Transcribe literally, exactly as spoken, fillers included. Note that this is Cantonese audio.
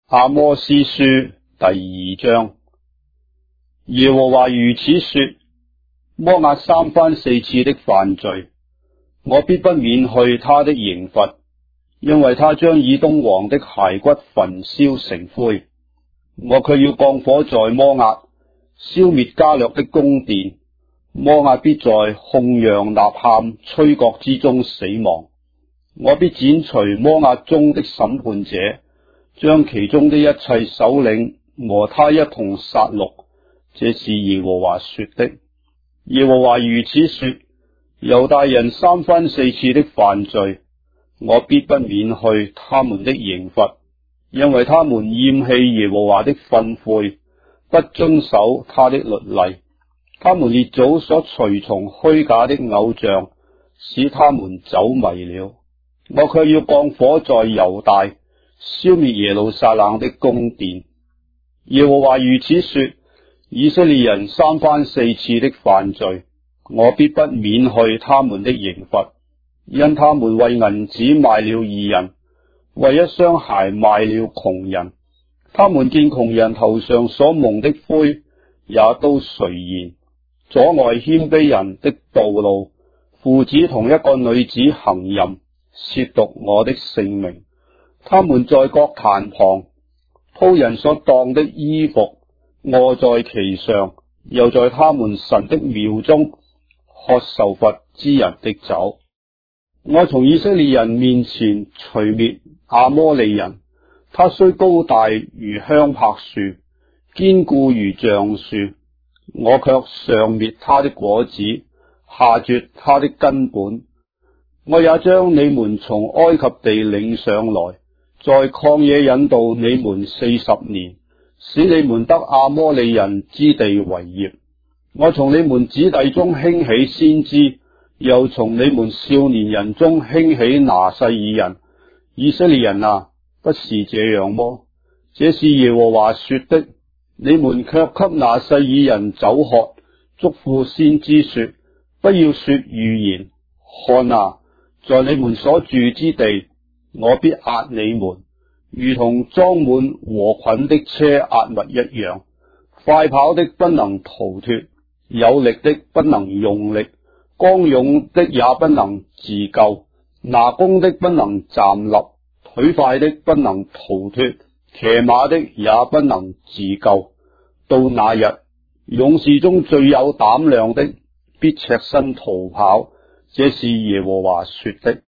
阿摩司書第二章。耶和華如此說：摩押三番四次的犯罪，我必不免去他的刑罰，因為他將以東王的骸骨焚燒成灰。我卻要降火在摩押，消滅加略的宮殿。摩押必在鬨嚷吶喊吹角之中死亡。我必剪除摩押中的審判者，將其中的一切首領和他一同殺戮。這是耶和華說的。耶和華如此說：猶大人三番四次的犯罪，我必不免去他們的刑罰，因為他們厭棄耶和華的訓誨，不遵守他的律例。他們列祖所隨從虛假的偶像，使他們走迷了。我卻要降火在猶大，消滅耶路撒冷的宮殿。耶和華如此說：以色列人三番四次的犯罪，我必不免去他們的刑罰，因他們為銀子賣了義人，為一雙鞋賣了窮人。他們見窮人頭上所蒙的灰，也都垂涎，阻礙謙卑人的道路。父子同一個女子行淫，褻瀆我的聖名。他們在各壇旁鋪人所當的衣服，臥在其上，又在他們神的廟中喝受罰之人的酒。我從以色列人面前除滅亞摩利人，他雖高大如香柏樹，堅固如橡樹，我卻上滅他的果子，下絕他的根本。我也將你們從埃及地領上來，在曠野引導你們四十年，使你們得亞摩利人之地為業。我從你們子弟中興起先知，又從你們少年人中興起拿細耳人。以色列人啊，不是這樣麼？這是耶和華說的。你們卻給拿細耳人酒喝，囑咐先知說：不要說預言。看啊，在你們所住之地，我必壓你們，如同裝滿禾捆的車壓物一樣。快跑的不能逃脫，有力的不能用力，剛勇的也不能自救，拿弓的不能站立，腿快的不能逃脫，騎馬的也不能自救。到那日，勇士中最有膽量的必赤身逃跑。這是耶和華說的。